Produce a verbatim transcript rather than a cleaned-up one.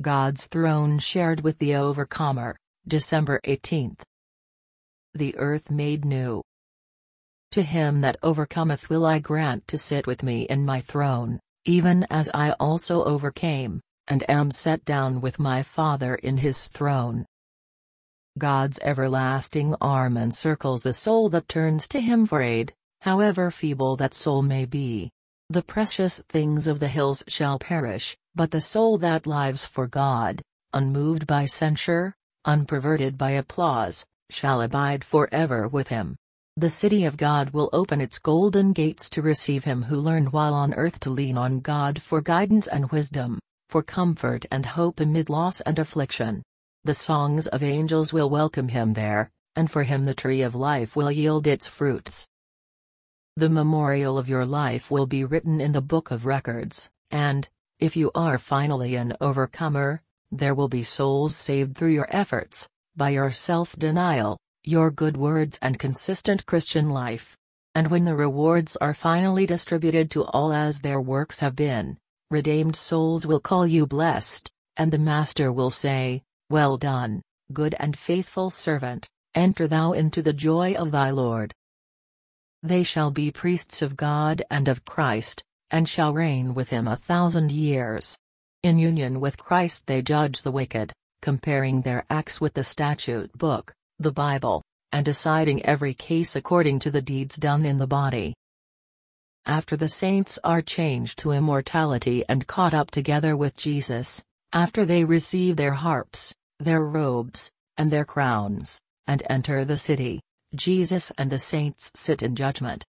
God's throne shared with the overcomer, December eighteenth. The earth made new. To him that overcometh will I grant to sit with me in my throne, even as I also overcame, and am set down with my Father in his throne. God's everlasting arm encircles the soul that turns to him for aid, however feeble that soul may be. The precious things of the hills shall perish, but the soul that lives for God, unmoved by censure, unperverted by applause, shall abide forever with him. The city of God will open its golden gates to receive him who learned while on earth to lean on God for guidance and wisdom, for comfort and hope amid loss and affliction. The songs of angels will welcome him there, and for him the tree of life will yield its fruits. The memorial of your life will be written in the book of records, and, if you are finally an overcomer, there will be souls saved through your efforts, by your self-denial, your good words and consistent Christian life. And when the rewards are finally distributed to all as their works have been, redeemed souls will call you blessed, and the Master will say, "Well done, good and faithful servant, enter thou into the joy of thy Lord." They shall be priests of God and of Christ, and shall reign with him a thousand years. In union with Christ they judge the wicked, comparing their acts with the statute book, the Bible, and deciding every case according to the deeds done in the body. After the saints are changed to immortality and caught up together with Jesus, after they receive their harps, their robes, and their crowns, and enter the city, Jesus and the saints sit in judgment.